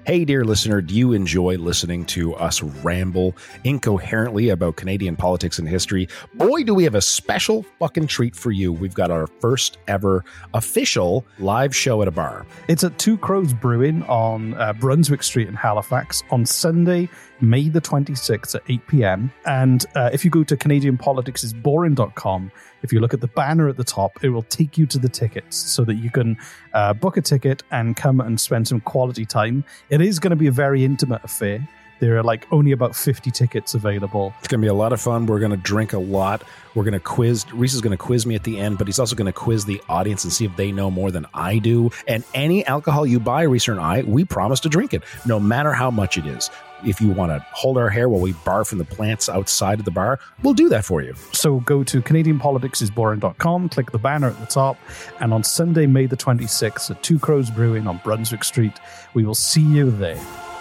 Hey, dear listener, do you enjoy listening to us ramble incoherently about Canadian politics and history? Boy, do we have a special fucking treat for you. We've got our first ever official live show at a bar. It's at Two Crows Brewing on Brunswick Street in Halifax on Sunday, May the 26th at 8 p.m. And if you go to CanadianPoliticsIsBoring.com, if you look at the banner at the top, it will take you to the tickets so that you can book a ticket and come and spend some quality time. It is going to be a very intimate affair. There are only about 50 tickets available. It's going to be a lot of fun. We're going to drink a lot. We're going to quiz. Reese is going to quiz me at the end, but he's also going to quiz the audience and see if they know more than I do. And any alcohol you buy, Reese and I, we promise to drink it, no matter how much it is. If you want to hold our hair while we barf from the plants outside of the bar, we'll do that for you. So go to CanadianPoliticsIsBoring.com, click the banner at the top, and on Sunday, May the 26th at Two Crows Brewing on Brunswick Street, we will see you there.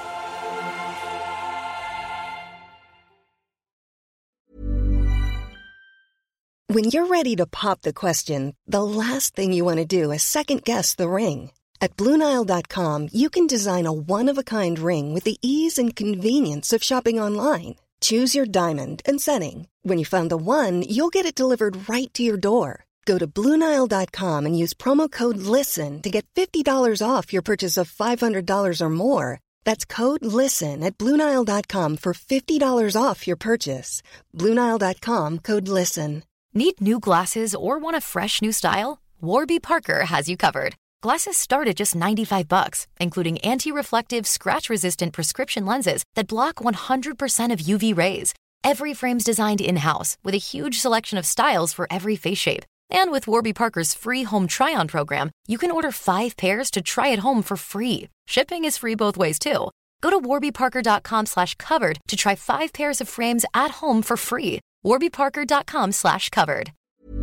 When you're ready to pop the question, the last thing you want to do is second-guess the ring. At BlueNile.com, you can design a one-of-a-kind ring with the ease and convenience of shopping online. Choose your diamond and setting. When you find the one, you'll get it delivered right to your door. Go to BlueNile.com and use promo code LISTEN to get $50 off your purchase of $500 or more. That's code LISTEN at BlueNile.com for $50 off your purchase. BlueNile.com, code LISTEN. Need new glasses or want a fresh new style? Warby Parker has you covered. Glasses start at just $95, including anti-reflective, scratch-resistant prescription lenses that block 100% of UV rays. Every frame's designed in-house with a huge selection of styles for every face shape. And with Warby Parker's free home try-on program, you can order 5 pairs to try at home for free. Shipping is free both ways, too. Go to warbyparker.com/covered to try 5 pairs of frames at home for free. warbyparker.com/covered.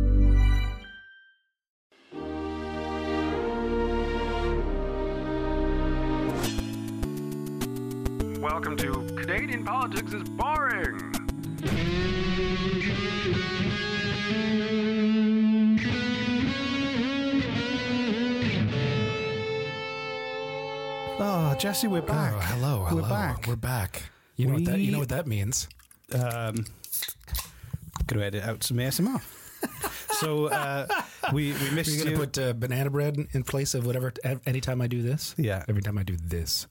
Welcome to Canadian Politics is Boring. Oh, Jesse, we're back. Oh, hello. We're back. You know what that means. Going to edit out some ASMR. So we missed you. You're going to put banana bread in place of whatever anytime I do this? Yeah. Every time I do this.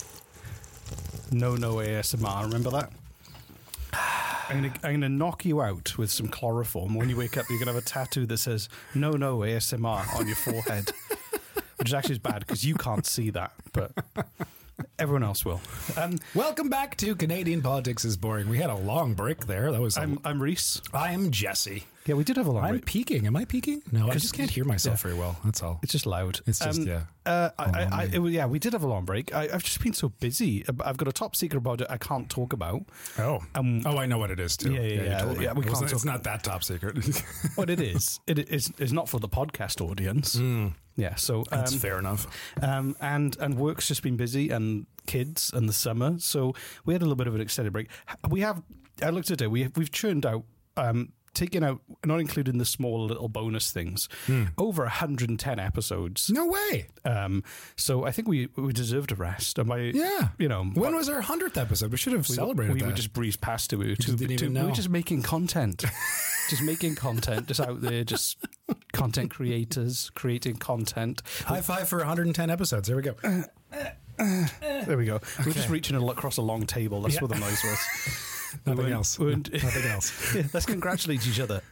No ASMR. Remember that? I'm gonna knock you out with some chloroform. When you wake up, you're gonna have a tattoo that says "No ASMR" on your forehead, which is actually bad because you can't see that, but everyone else will. Welcome back to Canadian Politics is Boring. We had a long break there. That was. I'm Reese. I am Jesse. Yeah, we did have a long break. I'm peaking. Am I peaking? No, I just can't hear myself very well. That's all. It's just loud. It's just we did have a long break. I've just been so busy. I've got a top secret project I can't talk about. Oh, I know what it is too. Yeah. We can't. It's not that top secret. What it is? It's not for the podcast audience. Yeah, so that's fair enough. And work's just been busy, and kids, and the summer. So we had a little bit of an extended break. I looked at it. We've churned out. Taking out, not including the small little bonus things, over 110 episodes. No way. So I think we deserved a rest. When was our 100th episode? We should have celebrated that. We would just breeze past it. We were know. We were just making content. Just out there, just content creators, creating content. High five for 110 episodes. There we go. There we go. Okay. We're just reaching across a long table. That's what the noise was. Nothing else. Nothing else. Yeah, let's congratulate each other.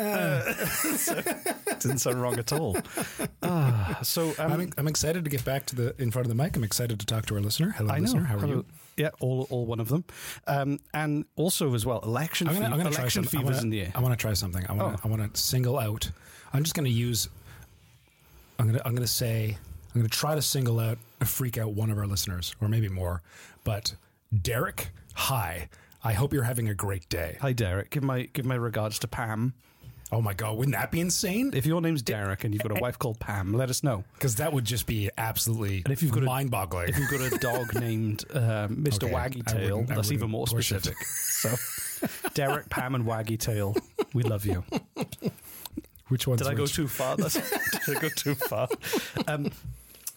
Didn't sound wrong at all. So I'm excited to get back to in front of the mic. I'm excited to talk to our listener. Hello, listener. How are you? Yeah, all one of them. And also as well, election fever's in the air. I want to try something. I want to single out. I'm just going to use. I'm going to try to single out, freak out one of our listeners, or maybe more. But Derek, hi. I hope you're having a great day. Hi, Derek. Give my regards to Pam. Oh my God, wouldn't that be insane? If your name's Derek and you've got a wife called Pam, let us know. Because that would just be absolutely mind-boggling. If you've got a dog named Mr. Waggy Tail, that's even more specific. So, Derek, Pam, and Waggy Tail, we love you. Which one's Did I go too far? Did I go too far?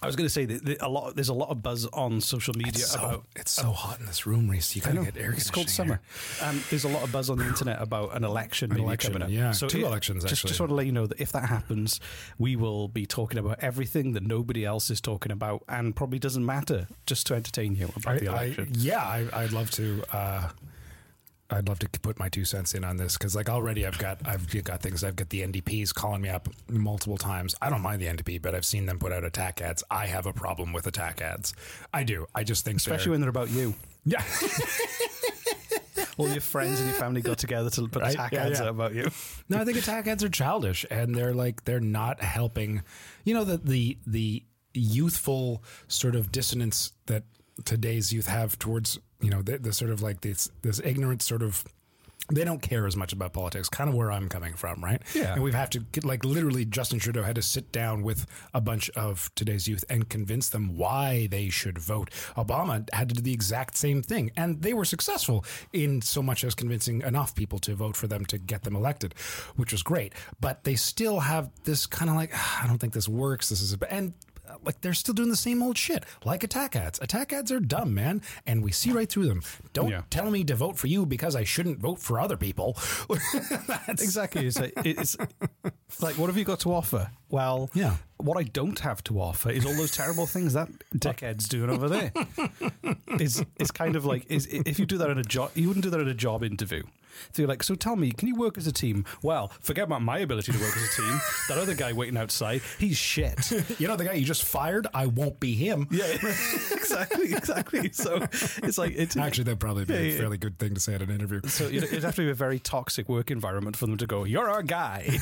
I was going to say that there's a lot of buzz on social media about. It's so hot in this room, Reese. You gotta get air conditioning. It's called summer. There's a lot of buzz on the internet about an election coming up. Yeah, so 2 elections actually. Just want to let you know that if that happens, we will be talking about everything that nobody else is talking about, and probably doesn't matter, just to entertain you about the election. I'd love to. I'd love to put my 2 cents in on this because, like, already I've got things. I've got the NDPs calling me up multiple times. I don't mind the NDP, but I've seen them put out attack ads. I have a problem with attack ads. I do. I just think, especially when they're about you. Yeah. All your friends and your family got together to put attack ads out about you. No, I think attack ads are childish, and they're not helping. You know, the youthful sort of dissonance that today's youth have towards, you know, the sort of like this ignorant sort of, they don't care as much about politics, kind of where I'm coming from, right? Yeah. And we've had to get, like, literally Justin Trudeau had to sit down with a bunch of today's youth and convince them why they should vote. Obama had to do the exact same thing, and they were successful in so much as convincing enough people to vote for them to get them elected, which was great. But they still have this kind of like, I don't think this works. This is and like, they're still doing the same old shit, like attack ads. Attack ads are dumb, man, and we see right through them. Don't tell me to vote for you because I shouldn't vote for other people. Exactly. It's like, what have you got to offer? Well, yeah. What I don't have to offer is all those terrible things that dickhead's doing over there. It's kind of like, if you do that in a job, you wouldn't do that in a job interview. So you're like, so tell me, can you work as a team? Well, forget about my ability to work as a team. That other guy waiting outside, he's shit. You know, the guy you just fired, I won't be him. Yeah, exactly. So it's like, actually, that'd probably be a fairly good thing to say at an interview. So it'd have to be a very toxic work environment for them to go, you're our guy.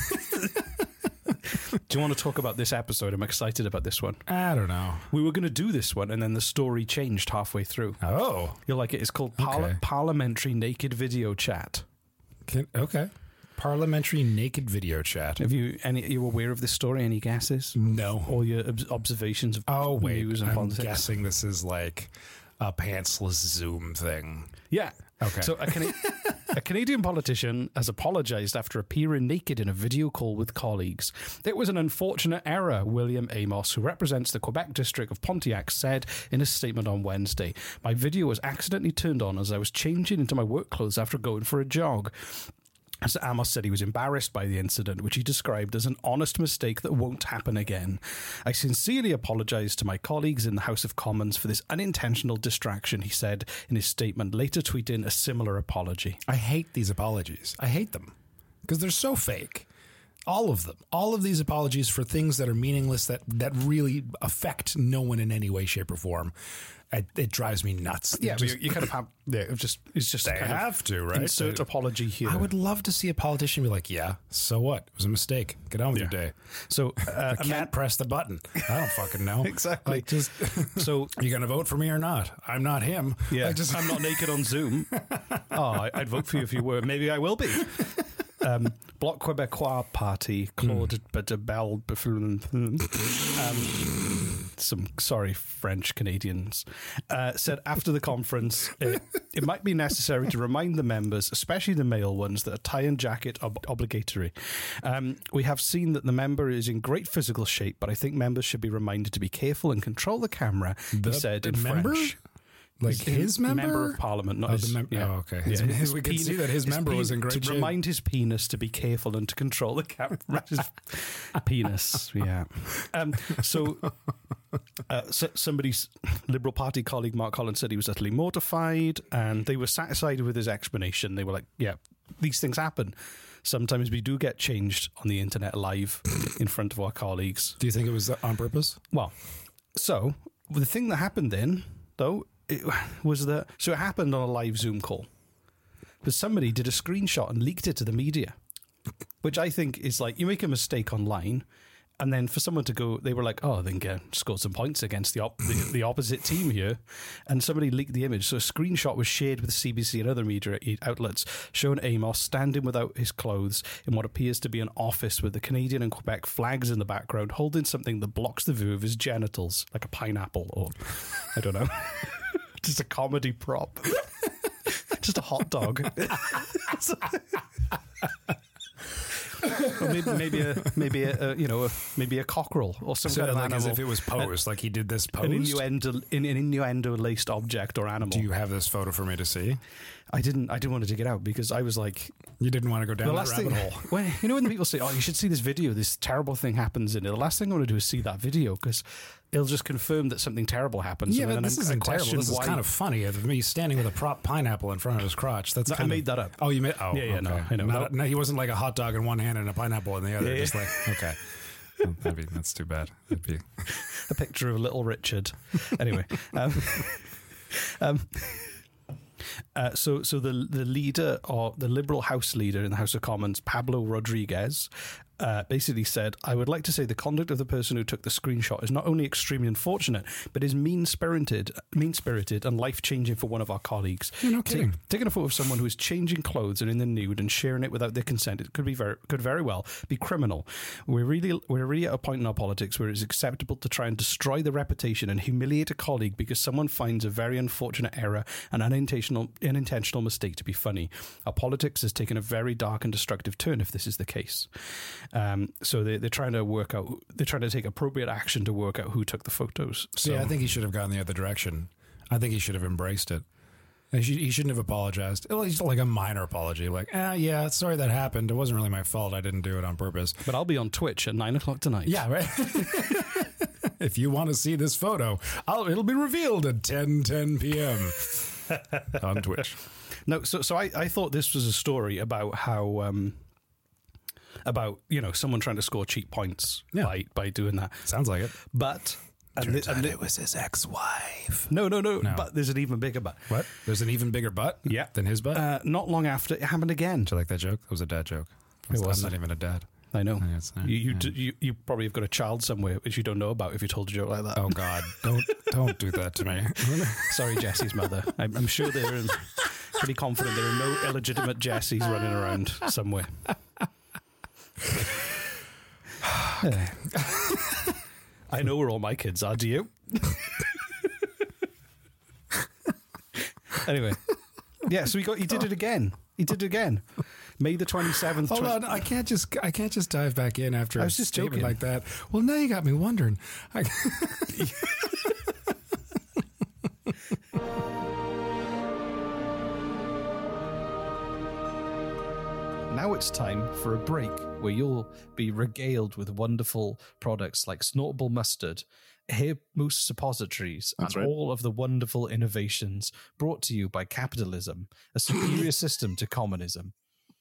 Do you want to talk about this episode? I'm excited about this one. I don't know. We were going to do this one, and then the story changed halfway through. Oh. You'll like it. It's called Parliamentary Naked Video Chat. Okay. Parliamentary Naked Video Chat. Are you aware of this story? Any guesses? No. All your observations of news and politics? I'm guessing this is like a pantsless Zoom thing. Yeah. Okay. So a Canadian politician has apologised after appearing naked in a video call with colleagues. It was an unfortunate error, William Amos, who represents the Quebec district of Pontiac, said in a statement on Wednesday. My video was accidentally turned on as I was changing into my work clothes after going for a jog. As Amos said, he was embarrassed by the incident, which he described as an honest mistake that won't happen again. I sincerely apologise to my colleagues in the House of Commons for this unintentional distraction, he said in his statement, later tweeting a similar apology. I hate these apologies. I hate them because they're so fake. All of them. All of these apologies for things that are meaningless, that really affect no one in any way, shape, or form. It drives me nuts. Yeah, you kind of have. Yeah, it's just they have to, right? Insert apology here. I would love to see a politician be like, "Yeah, so what? It was a mistake. Get on with your day." So I can't press the button. I don't fucking know. Exactly. So are you going to vote for me or not? I'm not him. Yeah, I'm not naked on Zoom. I'd vote for you if you were. Maybe I will be. Bloc Québécois Party, Claude Bedebel, some sorry French Canadians, said after the conference, it might be necessary to remind the members, especially the male ones, that a tie and jacket are obligatory. We have seen that the member is in great physical shape, but I think members should be reminded to be careful and control the camera, he said in French. Like his member of Parliament, not his. Oh, okay. We can see that his member was in great shape. To remind his penis to be careful and to control the camera. His penis, yeah. So somebody's Liberal Party colleague, Mark Collins, said he was utterly mortified, and they were satisfied with his explanation. They were like, yeah, these things happen. Sometimes we do get changed on the internet live in front of our colleagues. Do you think it was on purpose? Well, so the thing that happened then, though, it happened on a live Zoom call, but somebody did a screenshot and leaked it to the media, which I think is like, you make a mistake online, and then for someone to go, they were like, oh, then scored some points against the opposite team here, and somebody leaked the image. So a screenshot was shared with CBC and other media outlets showing Amos standing without his clothes in what appears to be an office with the Canadian and Quebec flags in the background, holding something that blocks the view of his genitals, like a pineapple, or I don't know. Just a comedy prop. Just a hot dog. Or maybe a cockerel or some kind of like animal. as if it was posed, like he did this pose. An innuendo-laced object or animal. Do you have this photo for me to see? I didn't want to dig it out because I was like, You didn't want to go down that rabbit hole. When people say, "Oh, you should see this video. This terrible thing happens in it," the last thing I want to do is see that video because it'll just confirm that something terrible happens. Yeah, and but then this I isn't question terrible. This is why- kind of funny. Of me standing with a prop pineapple in front of his crotch. That's I made that up. Oh, you made? Oh, Yeah, okay. no, I know. No, he wasn't like a hot dog in one hand and a pineapple in the other. Yeah, Just like, okay. Well, that's too bad. That'd be a picture of Little Richard. Anyway, so the leader, or the Liberal House leader in the House of Commons, Pablo Rodriguez, basically said, "I would like to say the conduct of the person who took the screenshot is not only extremely unfortunate, but is mean-spirited and life-changing for one of our colleagues. no kidding. Taking a photo of someone who is changing clothes and in the nude and sharing it without their consent, it could very well be criminal. We're really at a point in our politics where it's acceptable to try and destroy the reputation and humiliate a colleague because someone finds a very unfortunate error and unintentional mistake to be funny. Our politics has taken a very dark and destructive turn if this is the case." So they're trying to work out. They're trying to take appropriate action to work out who took the photos. So I think he should have gone the other direction. I think he should have embraced it. He shouldn't have apologized. At least like a minor apology, like, yeah, sorry that happened. It wasn't really my fault. I didn't do it on purpose. But I'll be on Twitch at 9:00 tonight. Yeah, right. If you want to see this photo, it'll be revealed at 10 p.m. on Twitch. No, so I thought this was a story about how someone trying to score cheap points by doing that. Sounds like it. But it was his ex-wife. No. But there's an even bigger but. What? There's an even bigger butt? Yeah. Than his butt? Not long after, it happened again. Do you like that joke? That was a dad joke. It was. I'm not even a dad. I know. Yeah, it's not- You probably have got a child somewhere which you don't know about if you told a joke like that. Oh God! Don't do that to me. Sorry, Jesse's mother. I'm sure they're pretty confident there are no illegitimate Jessies running around somewhere. I know where all my kids are. Do you? Anyway, yeah. So he did it again. He did it again. May the 27th. Hold on, I can't just dive back in after I a was just statement joking. like that. Well, now you got me wondering. Now it's time for a break where you'll be regaled with wonderful products like Snortable Mustard, Hair Mousse Suppositories, and all of the wonderful innovations brought to you by capitalism, a superior system to communism.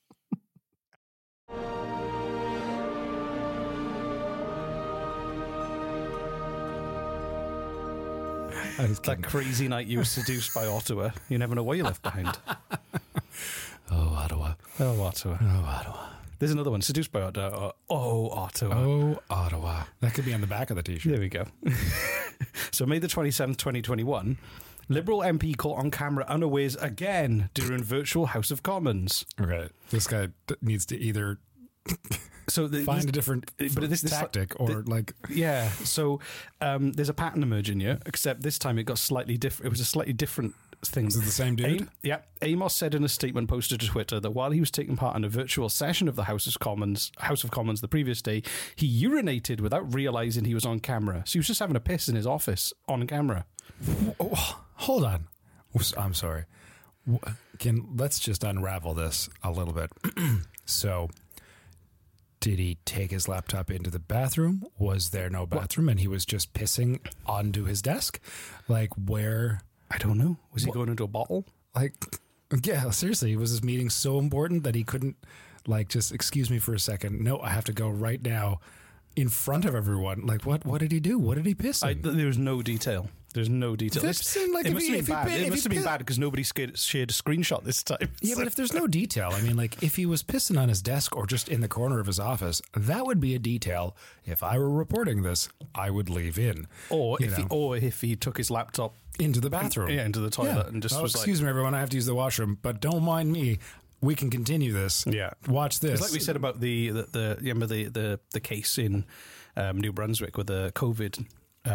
That crazy night you were seduced by Ottawa. You never know what you left behind. Oh, Ottawa. Oh, Ottawa. Oh, Ottawa. There's another one. Seduced by Ottawa. Oh, Ottawa. Oh, Ottawa. That could be on the back of the t-shirt. There we go. So May the 27th, 2021, Liberal MP caught on camera unawares again during virtual House of Commons. Okay. This guy needs to either find a different tactic or like... Yeah. So there's a pattern emerging here, except this time it got slightly different. It was a slightly different thing. Is it the same dude? Amos said in a statement posted to Twitter that while he was taking part in a virtual session of the House of Commons the previous day, he urinated without realizing he was on camera. So he was just having a piss in his office on camera. Oh, hold on. I'm sorry. Let's just unravel this a little bit. So, did he take his laptop into the bathroom? Was there no bathroom and he was just pissing onto his desk? Like where? I don't know. Was he going into a bottle? Like, yeah, seriously, was this meeting so important that he couldn't, like, just excuse me for a second? No, I have to go right now in front of everyone. Like, what did he do? What did he piss in? There's no detail. There's no detail. That seemed like it if must he- have been if he bad. pi- It if must he have been pi- bad because nobody shared a screenshot this time. Yeah, but if there's no detail, I mean, like, if he was pissing on his desk or just in the corner of his office, that would be a detail. If I were reporting this, I would leave in. Or if he took his laptop Into the bathroom. into the toilet and just was excuse me, everyone, I have to use the washroom, but don't mind me. We can continue this. Yeah. Watch this. It's like we said about the remember the case in New Brunswick with the COVID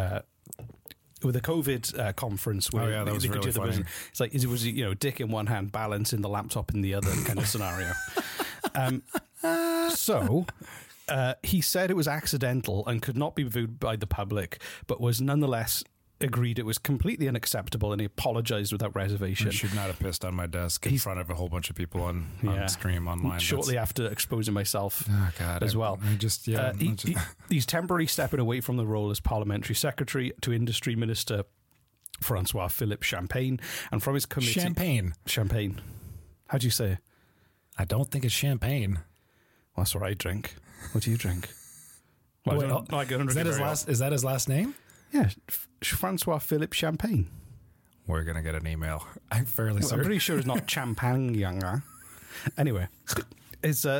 conference where that was really funny. It's like it was dick in one hand, balance in the laptop in the other kind of scenario. So he said it was accidental and could not be viewed by the public, but was nonetheless agreed it was completely unacceptable, and he apologized without reservation. I should not have pissed on my desk in front of a whole bunch of people on stream online. Shortly after exposing myself as well. He's temporarily stepping away from the role as parliamentary secretary to Industry Minister Francois Philippe Champagne, and from his committee... Champagne. How do you say it? I don't think it's champagne. Well, that's what I drink. What do you drink? Well, is that his last name? Yeah, Francois Philippe Champagne. We're going to get an email. I'm fairly certain. I'm pretty sure it's not champagne, younger. Anyway, it's and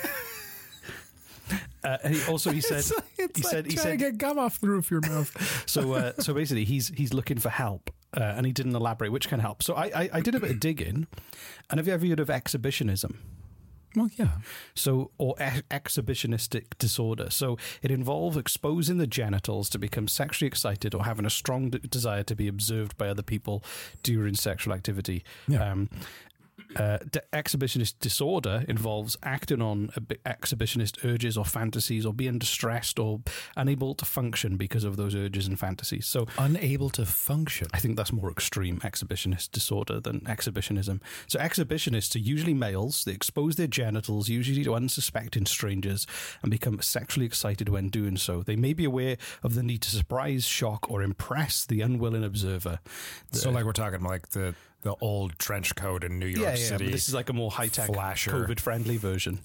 he said trying to get gum off the roof of your mouth. So basically, he's looking for help, and he didn't elaborate which kind of help. So I did a bit of digging, and have you ever heard of exhibitionism? Well, yeah. So, or exhibitionistic disorder. So, it involves exposing the genitals to become sexually excited or having a strong desire to be observed by other people during sexual activity. Yeah. Exhibitionist disorder involves acting on exhibitionist urges or fantasies, or being distressed or unable to function because of those urges and fantasies. So, unable to function. I think that's more extreme, exhibitionist disorder, than exhibitionism. So exhibitionists are usually males. They expose their genitals, usually to unsuspecting strangers, and become sexually excited when doing so. They may be aware of the need to surprise, shock, or impress the unwilling observer. So like we're talking like the old trench coat in New York City. But this is like a more high-tech, COVID-friendly version.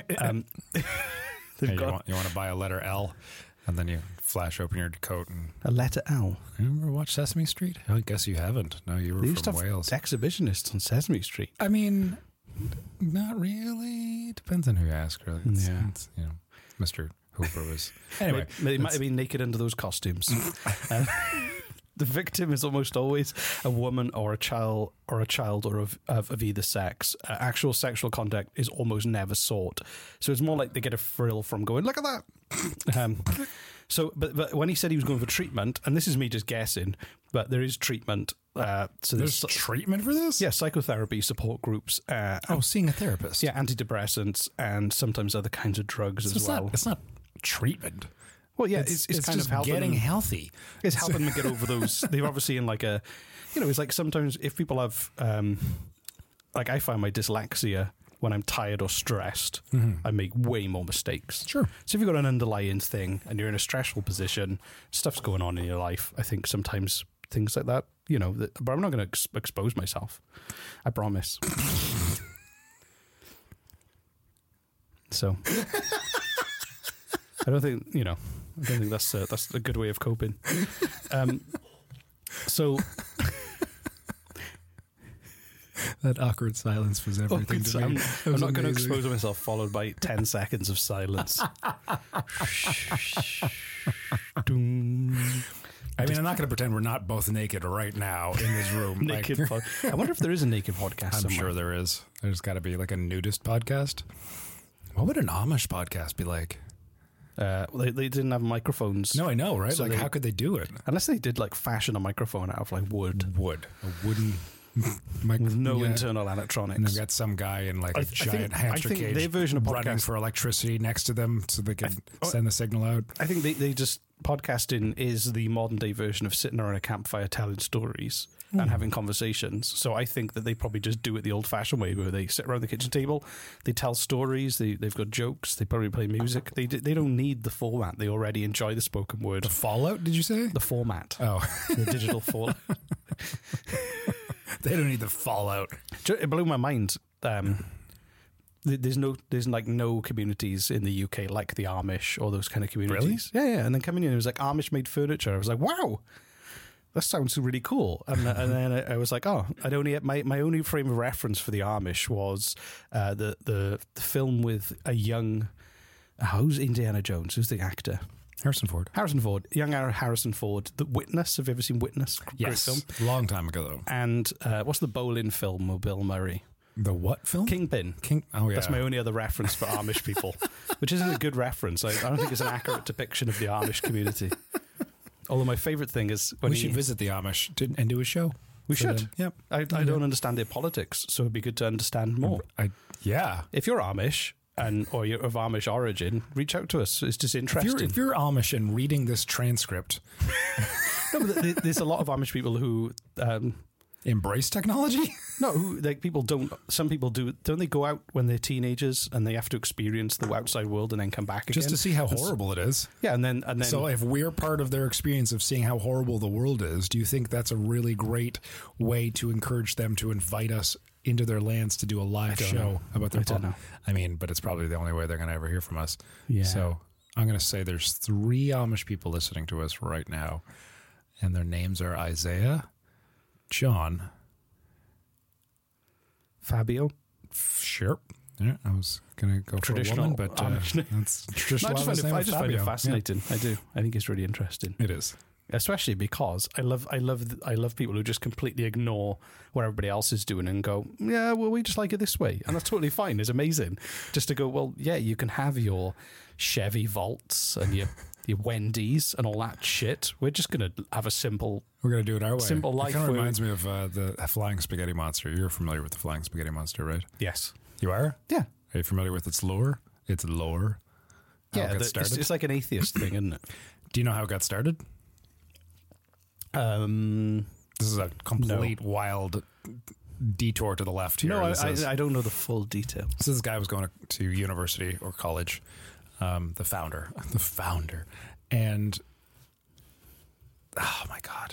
You want to buy a letter L, and then you flash open your coat. And a letter L? You ever watch Sesame Street? I guess you haven't. No, you were from Wales. Exhibitionists on Sesame Street. I mean, not really. It depends on who you ask, really. It's, Mr. Hoover was... Anyway, they might have been naked under those costumes. The victim is almost always a woman or a child of either sex. Actual sexual contact is almost never sought. So it's more like they get a thrill from going, look at that. But when he said he was going for treatment, and this is me just guessing, but there is treatment. So there's treatment for this? Yeah, psychotherapy, support groups. Seeing a therapist. Yeah, antidepressants, and sometimes other kinds of drugs as well. It's not treatment. Well, yeah, it's kind just of helping getting them, healthy. It's helping them get over those. They're obviously in like a, it's like sometimes if people have, like I find my dyslexia when I'm tired or stressed, I make way more mistakes. Sure. So if you've got an underlying thing and you're in a stressful position, stuff's going on in your life, I think sometimes things like that, but I'm not going to expose myself. I promise. So... I don't think that's a good way of coping. So that awkward silence was everything to me. I'm not going to expose myself, followed by 10 seconds of silence. I mean, I'm not going to pretend we're not both naked right now in this room. Naked. I wonder if there is a naked podcast. I'm sure there is. There's got to be like a nudist podcast. What would an Amish podcast be like? They didn't have microphones. No, I know, right? So how could they do it? Unless they did like fashion a microphone out of like wood. A wooden with no internal electronics. And they've got some guy in like a giant hamster cage their version of running for electricity next to them so they can send the signal out. I think they just... Podcasting is the modern day version of sitting around a campfire telling stories and having conversations. So I think that they probably just do it the old fashioned way, where they sit around the kitchen table, they tell stories, they've got jokes, they probably play music. They don't need the format. They already enjoy the spoken word. The fallout, did you say? The format. Oh. The digital fallout. They don't need the fallout. It blew my mind. There's like no communities in the UK like the Amish or those kind of communities. Really? Yeah. And then coming in, it was like Amish made furniture. I was like, wow, that sounds really cool. And then I was like, oh, my only frame of reference for the Amish was the film with a young, who's Indiana Jones? Who's the actor? Harrison Ford. Young Harrison Ford. The Witness. Have you ever seen Witness? Yes. Great film. Long time ago though. And what's the bowling film with Bill Murray? The what film? Kingpin. Oh, yeah. That's my only other reference for Amish people, which isn't a good reference. I don't think it's an accurate depiction of the Amish community. Although my favourite thing is when we should visit the Amish and do a show. We should. Yep. I don't understand their politics, so it'd be good to understand more. Yeah. If you're Amish or you're of Amish origin, reach out to us. It's just interesting. If you're Amish and reading this transcript, No, but there's a lot of Amish people who embrace technology. no, who like people don't. Some people do. Don't they go out when they're teenagers and they have to experience the outside world and then come back Just again? to see how horrible it is. Yeah, and then So if we're part of their experience of seeing how horrible the world is, do you think that's a really great way to encourage them to invite us into their lands to do a live show about their I don't know. I mean, but it's probably the only way they're going to ever hear from us. Yeah. So I'm going to say there's 3 Amish people listening to us right now, and their names are Isaiah, John, Fabio. sure. Yeah, I was going to go Traditional for a woman, but Amish name. that's traditional. I just Amish name find it Fabio. fascinating. I do. I think it's really interesting. Yeah, it is. Especially because I love people who just completely ignore what everybody else is doing and go, yeah, well, we just like it this way, and that's totally fine. It's amazing just to go, well, yeah, you can have your Chevy Volts and your Wendy's and all that shit. We're just gonna have a simple. We're going to do it our way. Simple life It kind of where- reminds me of the Flying Spaghetti Monster. You're familiar with the Flying Spaghetti Monster, right? Yes. You are? Yeah. Are you familiar with its lore? Its lore? How it got It's, started? it's like an atheist thing, isn't it? Do you know how it got started? This is a complete wild detour to the left here. No, This I don't know the full detail. So this guy was going to university or college, the founder, and oh my God,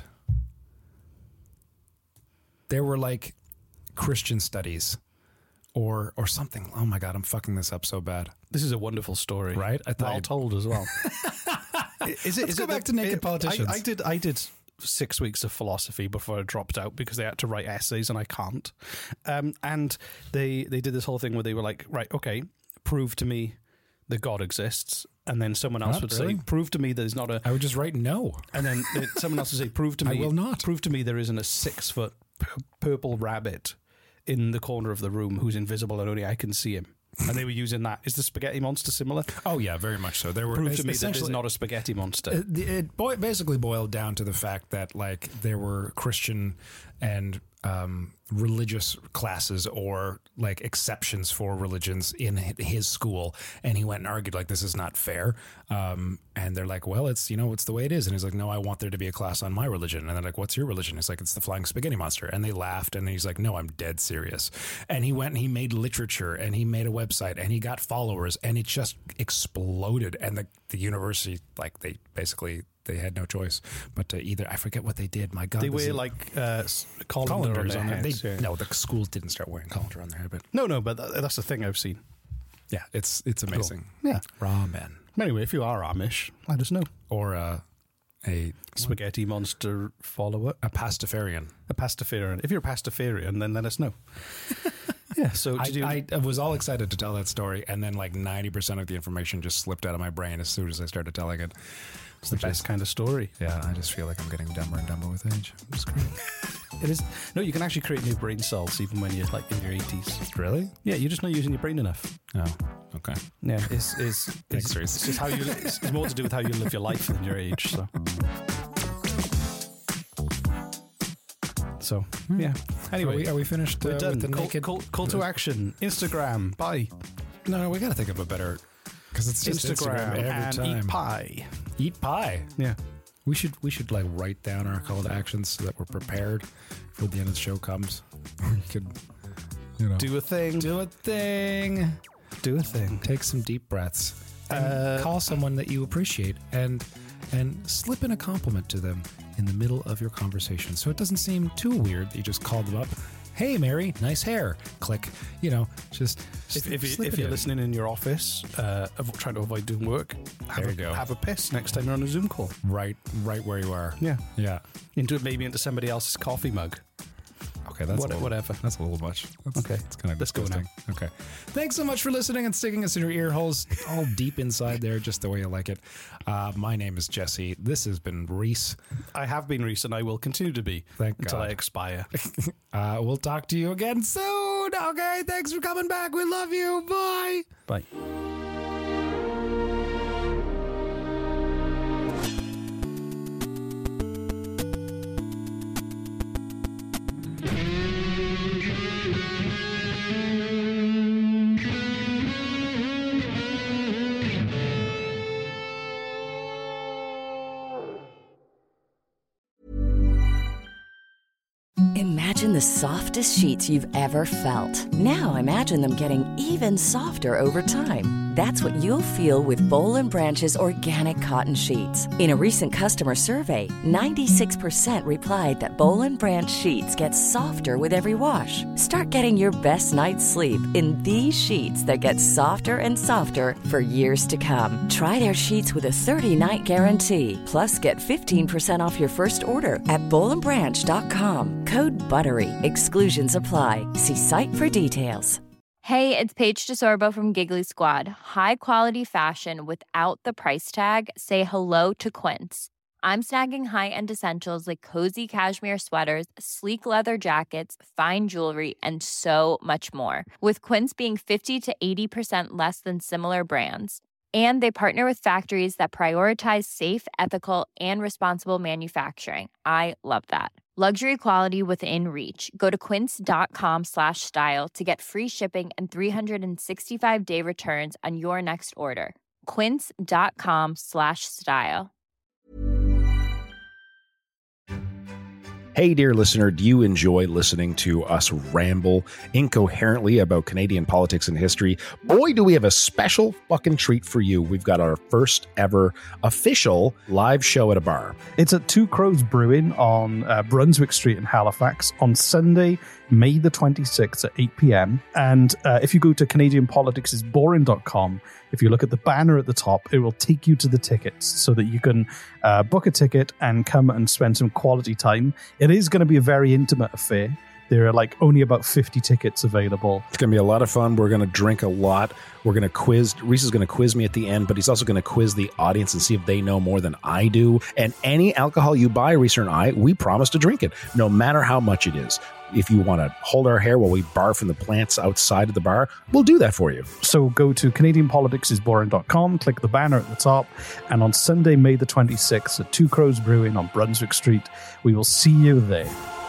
there were like Christian studies or something. Oh my God, I'm fucking this up so bad. This is a wonderful story, Right? I thought well you'd- told as well. Let's go back to naked politicians. I did 6 weeks of philosophy before I dropped out because they had to write essays and I can't. And they did this whole thing where they were like, right, okay, prove to me that God exists, and then someone else Not would really. say, prove to me there's not a. I would just write no. And then someone else would say, prove to me. I will not. Prove to me there isn't a 6-foot purple rabbit in the corner of the room who's invisible and only I can see him. And they were using that. Is the spaghetti monster similar? Oh yeah, very much so. There were Prove to me that there's essentially- not a spaghetti monster. It basically boiled down to the fact that like there were Christian and religious classes or like exceptions for religions in his school, and he went and argued like this is not fair. And they're like, well, it's it's the way it is. And he's like, no, I want there to be a class on my religion. And they're like, what's your religion? He's like, it's the Flying Spaghetti Monster. And they laughed, and he's like, no, I'm dead serious. And he went and he made literature, and he made a website, and he got followers, and it just exploded. And the university, like they had no choice but to either, I forget what they did. My God, They this wear is- like colanders on their heads. No, the schools didn't start wearing colander on their head, but No, but that's the thing I've seen. yeah, it's amazing. Yeah. Ramen Anyway, if you are Amish, let us know. or a Spaghetti monster follower. pastafarian. A pastafarian. If you're a pastafarian, then let us know. Yeah, so did you... I was all excited to tell that story, and then like 90% of the information just slipped out of my brain as soon as I started telling it. it's the best kind of story. Yeah, I just feel like I'm getting dumber and dumber with age. It's great. It is. No, you can actually create new brain cells even when you're like in your 80s. Really? Yeah, you're just not using your brain enough. Oh, okay. Yeah, it's Thanks, Reese. it's just how you. It's more to do with how you live your life than your age. So yeah. Anyway, Are we finished we're done. with the naked? Call to action. Instagram. Bye. No, we got to think of a better, because it's just Instagram every and time. eat pie. Eat pie. Yeah. We should like write down our call to actions so that we're prepared for the end of the show comes. We could, Do a thing. do a thing. Do a thing. Take some deep breaths. And call someone that you appreciate and slip in a compliment to them in the middle of your conversation, so it doesn't seem too weird that you just called them up. Hey, Mary, nice hair. Click. Just If slip it you're in. listening in your office, trying to avoid doing work, There you go. Have a piss next time you're on a Zoom call. right where you are. Yeah. Yeah. Maybe into somebody else's coffee mug. Okay, that's Whatever. That's a little much. Okay. It's kind of Let's go disgusting. Okay. Thanks so much for listening and sticking us in your ear holes, all deep inside there, just the way you like it. My name is Jesse. This has been Reese. I have been Reese and I will continue to be Thank until God. I expire. We'll talk to you again soon. Okay, thanks for coming back. We love you. Bye. Bye. Imagine the softest sheets you've ever felt. Now imagine them getting even softer over time. That's what you'll feel with Boll & Branch's organic cotton sheets. In a recent customer survey, 96% replied that Boll & Branch sheets get softer with every wash. Start getting your best night's sleep in these sheets that get softer and softer for years to come. Try their sheets with a 30-night guarantee. Plus, get 15% off your first order at bollandbranch.com. Code BUTTERY. Exclusions apply. See site for details. Hey, it's Paige DeSorbo from Giggly Squad. High quality fashion without the price tag. Say hello to Quince. I'm snagging high-end essentials like cozy cashmere sweaters, sleek leather jackets, fine jewelry, and so much more. With Quince being 50 to 80% less than similar brands. And they partner with factories that prioritize safe, ethical, and responsible manufacturing. I love that. Luxury quality within reach. Go to quince.com/style to get free shipping and 365-day returns on your next order. Quince.com/style. Hey, dear listener, do you enjoy listening to us ramble incoherently about Canadian politics and history? Boy, do we have a special fucking treat for you. We've got our first ever official live show at a bar. It's at Two Crows Brewing on Brunswick Street in Halifax on Sunday, May the 26th at 8 p.m. And if you go to CanadianPoliticsIsBoring.com, if you look at the banner at the top, it will take you to the tickets so that you can book a ticket and come and spend some quality time. It is going to be a very intimate affair. There are only about 50 tickets available. It's going to be a lot of fun. We're going to drink a lot. We're going to quiz. Reese is going to quiz me at the end, but he's also going to quiz the audience and see if they know more than I do. And any alcohol you buy, Reese and I, we promise to drink it, no matter how much it is. If you want to hold our hair while we barf in the plants outside of the bar, we'll do that for you. So go to CanadianPoliticsIsBoring.com, click the banner at the top, and on Sunday, May the 26th at Two Crows Brewing on Brunswick Street, we will see you there.